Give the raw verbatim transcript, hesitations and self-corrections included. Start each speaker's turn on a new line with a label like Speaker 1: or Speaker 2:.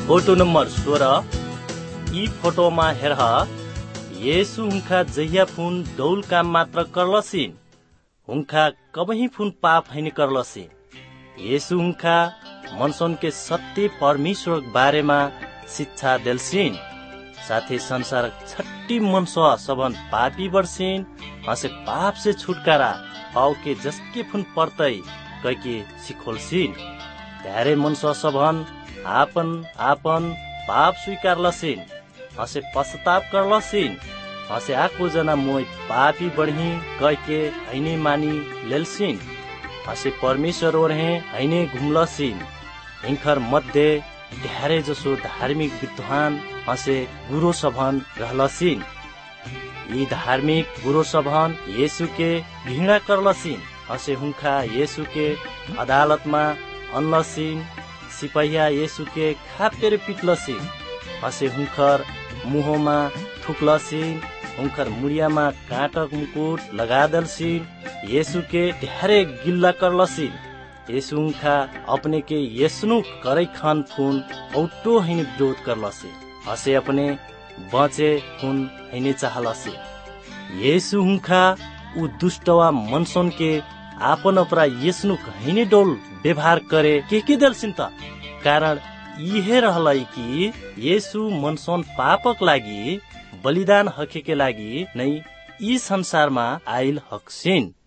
Speaker 1: Photo number सोलह। ई photo में हेरह येसु हुंखा जहिया फुन दौल काम मात्र करलसिन, हुंखा कबही फुन पाप हैन करलसिन। येसु हुंखा मनसन के सत्य परमेश्वर बारे में शिक्षा देलसिन, साथे संसार छट्टी मनसवा सबन पापी बरसिन, हसे पाप से छुटकारा पाओ के जसके फुन पड़तई कह के सिखोलसिन। धेरै मनसवा सबन आपन आपन पाप स्वीकार लसिन, हसे पश्चाताप कर लसिन, हसे आको जना मोय पापी बढ़ी कह के हैने मानी लेलसिन, हसे परमेश्वर ओरहे हैने घुमलसिन। हिंखर मध्य धेरै जसो धार्मिक विद्वान हसे गुरु सभन रहलसिन। यी धार्मिक गुरु सभन येसु के घृणा करलसिन, हसे हुंखा येसु के अदालत में अनलसिन। सिपहिया येसु के खापेर पिटलसिन, हसे हुंखर मुहमा थुकलसिन, हुंखर मुड़ियामा काटक मुकुट लगा दलसिन। येसु के धेरै गिल्ला करलसिन। येसु हुंखा अपने के येसनु करे खान फुन औटो हैन विरोध करलसिन, हसे अपने बचे फुन हैन चाहलसिन। येसु हुंखा उ दुष्टवा मनसन के आपन अपरा येसनु हैन डोल व्यवहार करे के के दलसिन त। कारण यहे रहलाई कि येसु मनसन पापक लागि बलिदान हके के लागि नै यी संसारमा आइल हकसिन।